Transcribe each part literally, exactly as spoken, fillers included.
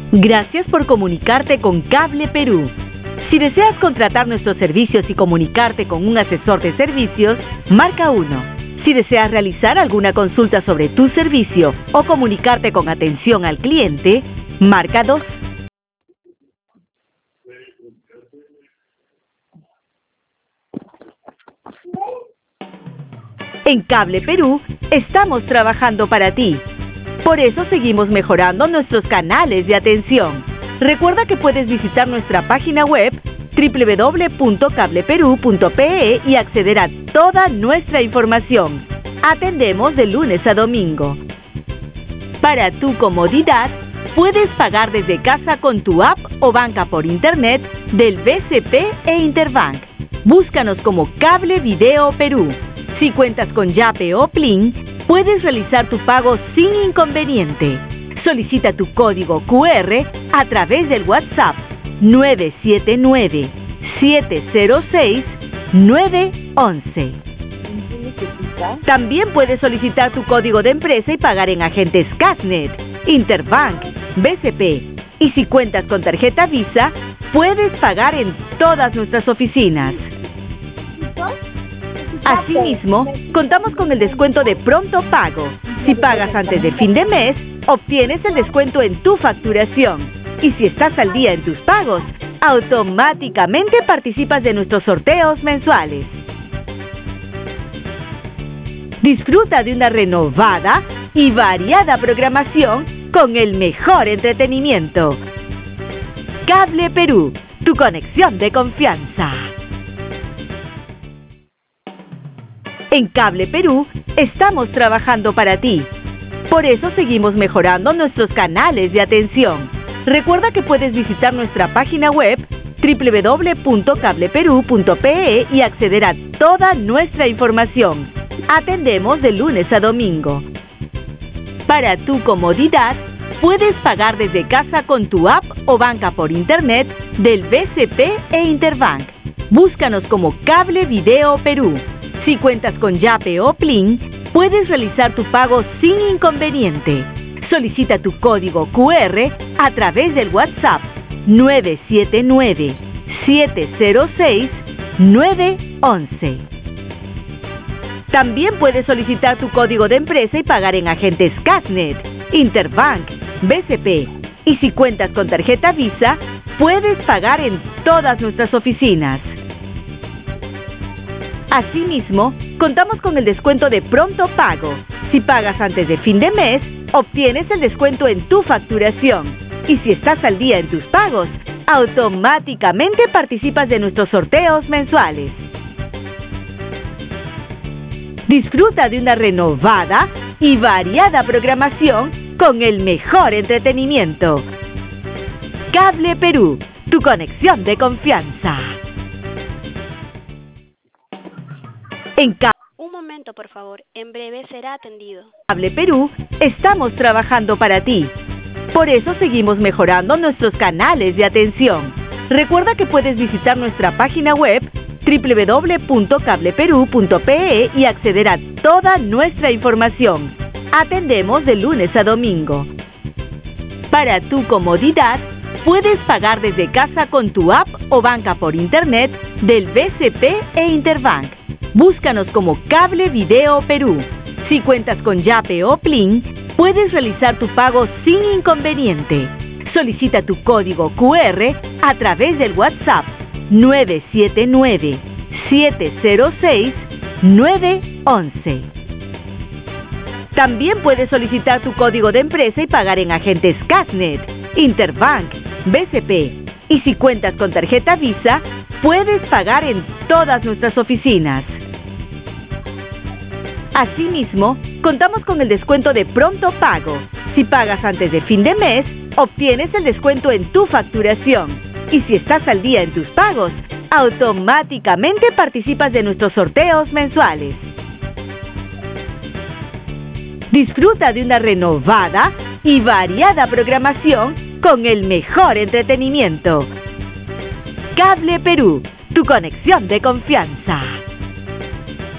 Gracias por comunicarte con Cable Perú. Si deseas contratar nuestros servicios y comunicarte con un asesor de servicios, marca uno. Si deseas realizar alguna consulta sobre tu servicio o comunicarte con atención al cliente, marca dos. En Cable Perú estamos trabajando para ti. Por eso seguimos mejorando nuestros canales de atención. Recuerda que puedes visitar nuestra página web doble u doble u doble u punto cable perú punto pe e y acceder a toda nuestra información. Atendemos de lunes a domingo. Para tu comodidad, puedes pagar desde casa con tu app o banca por internet del B C P e Interbank. Búscanos como Cable Video Perú. Si cuentas con Yape o Plin, puedes realizar tu pago sin inconveniente. Solicita tu código cu erre a través del WhatsApp nueve siete nueve, siete cero seis, nueve once. También puedes solicitar tu código de empresa y pagar en agentes Casnet, Interbank, B C P. Y si cuentas con tarjeta Visa, puedes pagar en todas nuestras oficinas. Asimismo, contamos con el descuento de pronto pago. Si pagas antes de fin de mes, obtienes el descuento en tu facturación. Y si estás al día en tus pagos, automáticamente participas de nuestros sorteos mensuales. Disfruta de una renovada y variada programación con el mejor entretenimiento. Cable Perú, tu conexión de confianza. En Cable Perú estamos trabajando para ti. Por eso seguimos mejorando nuestros canales de atención. Recuerda que puedes visitar nuestra página web doble u doble u doble u punto cable perú punto pe e y acceder a toda nuestra información. Atendemos de lunes a domingo. Para tu comodidad, puedes pagar desde casa con tu app o banca por internet del B C P e Interbank. Búscanos como Cable Video Perú. Si cuentas con Yape o Plin, puedes realizar tu pago sin inconveniente. Solicita tu código cu erre a través del WhatsApp nueve siete nueve, siete cero seis, nueve once. También puedes solicitar tu código de empresa y pagar en agentes Casnet, Interbank, B C P. Y si cuentas con tarjeta Visa, puedes pagar en todas nuestras oficinas. Asimismo, contamos con el descuento de pronto pago. Si pagas antes de fin de mes, obtienes el descuento en tu facturación. Y si estás al día en tus pagos, automáticamente participas de nuestros sorteos mensuales. Disfruta de una renovada y variada programación con el mejor entretenimiento. Cable Perú, tu conexión de confianza. En Cable Un momento, por favor. En breve será atendido. Cable Perú estamos trabajando para ti. Por eso seguimos mejorando nuestros canales de atención. Recuerda que puedes visitar nuestra página web doble u doble u doble u punto cable perú punto pe e y acceder a toda nuestra información. Atendemos de lunes a domingo. Para tu comodidad, puedes pagar desde casa con tu app o banca por internet del B C P e Interbank. Búscanos como Cable Video Perú. Si cuentas con Yape o Plin, puedes realizar tu pago sin inconveniente. Solicita tu código cu erre a través del WhatsApp nueve siete nueve, siete cero seis, nueve once. También puedes solicitar tu código de empresa y pagar en agentes Casnet, Interbank, B C P. Y si cuentas con tarjeta Visa, puedes pagar en todas nuestras oficinas. Asimismo, contamos con el descuento de pronto pago. Si pagas antes de fin de mes, obtienes el descuento en tu facturación. Y si estás al día en tus pagos, automáticamente participas de nuestros sorteos mensuales. Disfruta de una renovada y variada programación con el mejor entretenimiento. Cable Perú, tu conexión de confianza.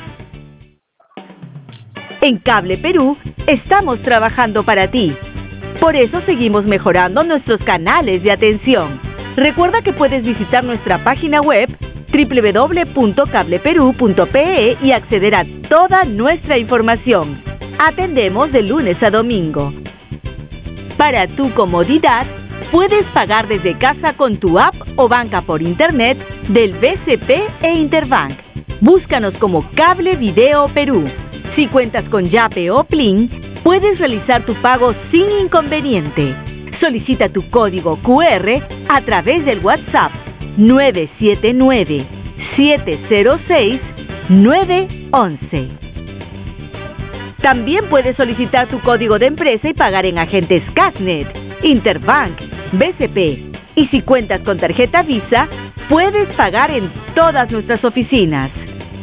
En Cable Perú estamos trabajando para ti. Por eso seguimos mejorando nuestros canales de atención. Recuerda que puedes visitar nuestra página web doble u doble u doble u punto cable perú punto pe e y acceder a toda nuestra información. Atendemos de lunes a domingo. Para tu comodidad, puedes pagar desde casa con tu app o banca por internet del B C P e Interbank. Búscanos como Cable Video Perú. Si cuentas con Yape o Plin, puedes realizar tu pago sin inconveniente. Solicita tu código cu erre a través del WhatsApp nueve siete nueve, siete cero seis, nueve once. También puedes solicitar tu código de empresa y pagar en agentes Casnet, Interbank, B C P. Y si cuentas con tarjeta Visa, puedes pagar en todas nuestras oficinas.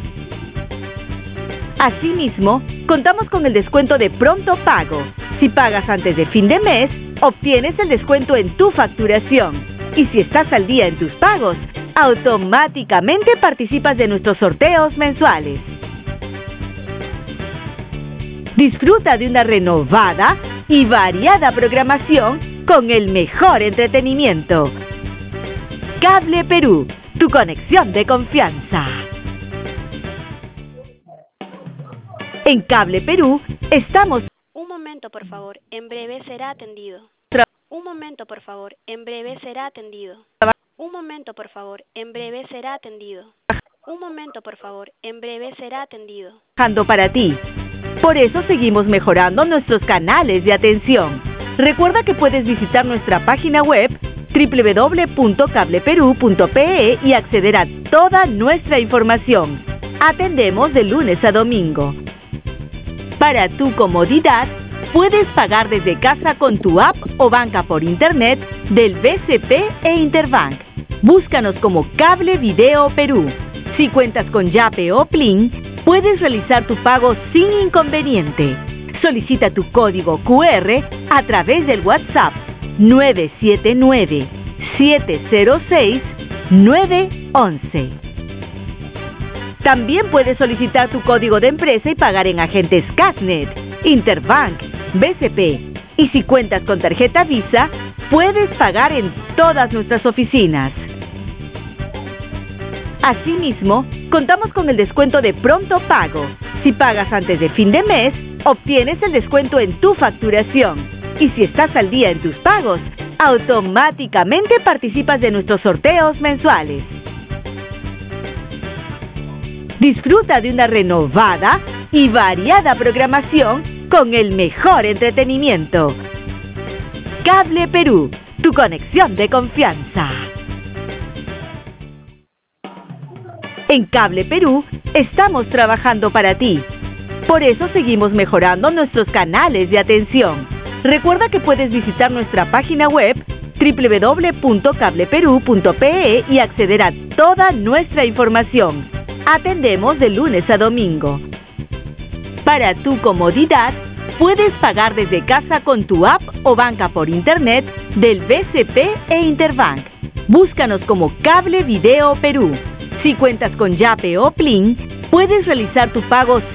Asimismo, contamos con el descuento de Pronto Pago. Si pagas antes de fin de mes, obtienes el descuento en tu facturación. Y si estás al día en tus pagos, automáticamente participas de nuestros sorteos mensuales. Disfruta de una renovada y variada programación con el mejor entretenimiento. Cable Perú, tu conexión de confianza. En Cable Perú estamos... Un momento, por favor. En breve será atendido. Un momento, por favor. En breve será atendido. Un momento, por favor. En breve será atendido. Un momento, por favor. En breve será atendido. Trabajando para ti. Por eso seguimos mejorando nuestros canales de atención. Recuerda que puedes visitar nuestra página web doble u doble u doble u punto cable perú punto pe e y acceder a toda nuestra información. Atendemos de lunes a domingo. Para tu comodidad, puedes pagar desde casa con tu app o banca por internet del B C P e Interbank. Búscanos como Cable Video Perú. Si cuentas con Yape o Plin, puedes realizar tu pago sin inconveniente. Solicita tu código cu erre a través del WhatsApp nueve siete nueve, siete cero seis, nueve once. También puedes solicitar tu código de empresa y pagar en agentes Casnet, Interbank, B C P. Y si cuentas con tarjeta Visa, puedes pagar en todas nuestras oficinas. Asimismo, contamos con el descuento de Pronto Pago. Si pagas antes de fin de mes, obtienes el descuento en tu facturación. Y si estás al día en tus pagos, automáticamente participas de nuestros sorteos mensuales. Disfruta de una renovada y variada programación con el mejor entretenimiento. Cable Perú, tu conexión de confianza. En Cable Perú estamos trabajando para ti. Por eso seguimos mejorando nuestros canales de atención. Recuerda que puedes visitar nuestra página web doble u doble u doble u punto cable perú punto pe e y acceder a toda nuestra información. Atendemos de lunes a domingo. Para tu comodidad, puedes pagar desde casa con tu app o banca por internet del B C P e Interbank. Búscanos como Cable Video Perú. Si cuentas con Yape o Plin, puedes realizar tu pago